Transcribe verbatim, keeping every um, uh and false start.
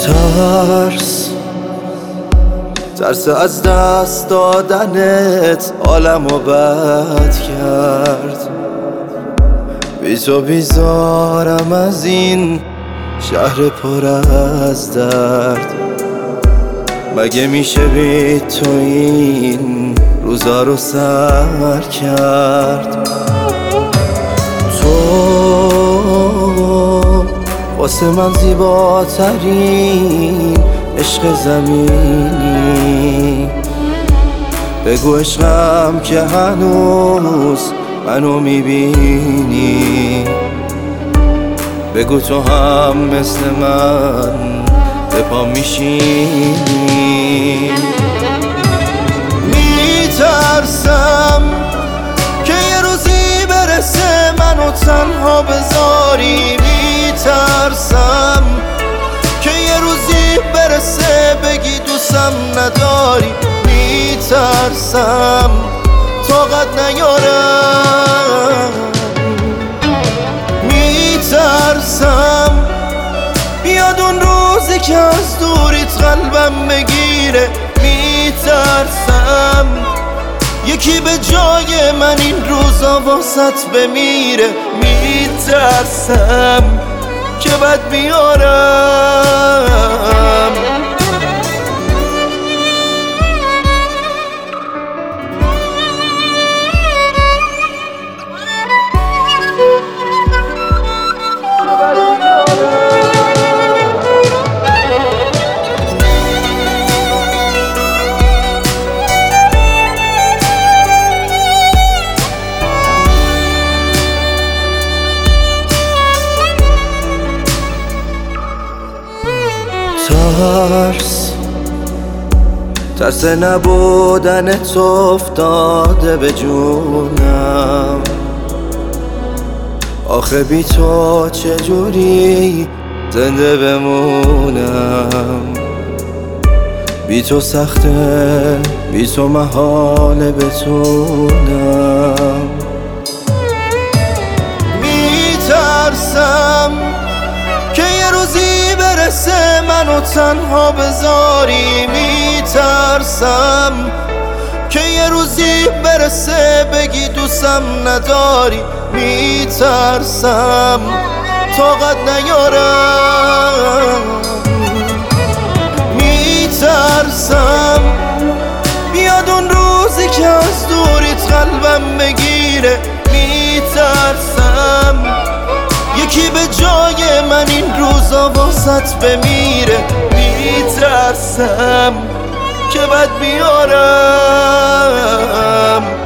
ترس ترس از دست دادنت عالمو بد کرد. بی تو بیزارم از این شهر پر از درد. مگه میشه بی تو این روزا رو سر کرد؟ تو واسه من زیباترین عشق زمینی. بگو عشقم که هنوز منو میبینی. بگو تو هم مثل من به پا میشینی. میترسم که یه روزی برسه منو تنها بذاری. میترسم که یه روزی برسه بگی دوستم نداری. میترسم طاقت نیارم. میترسم بیاد اون روزی که از دوریت قلبم بگیره. میترسم یکی به جای من این روزا واسط بمیره. میترسم که بد بیارم. ترس ترس نبودن تو افتاده به جونم. آخه بی تو چجوری زنده بمونم؟ بی تو سخته، بی تو محاله بتونم. میترسم که یه روزی برسه منو تنها بذاری. میترسم که یه روزی برسه بگی دوستم نداری. میترسم طاقت نیارم. میترسم بیاد اون روزی که از دوریت قلبم بگیره. میترسم یکی به جای من این روزا واسط بمیره. میترسم که بد بیارم.